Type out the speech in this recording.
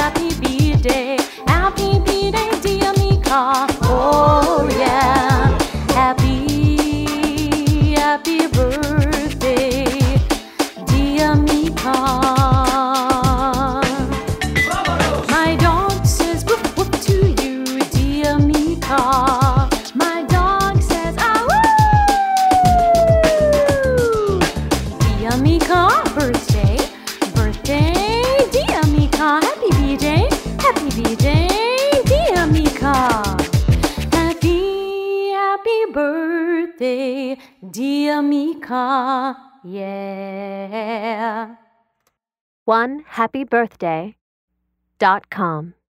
happy birthday, dear Mika. Oh yeah, happy birthday, dear Mika. My dog says woof woof to you, dear Mika. My dog says ah woo. Dear Mika, birthday, dear Mika. Happy birthday, dear Mika. Happy birthday, dear Mika. Yeah. OneHappyBirthday.com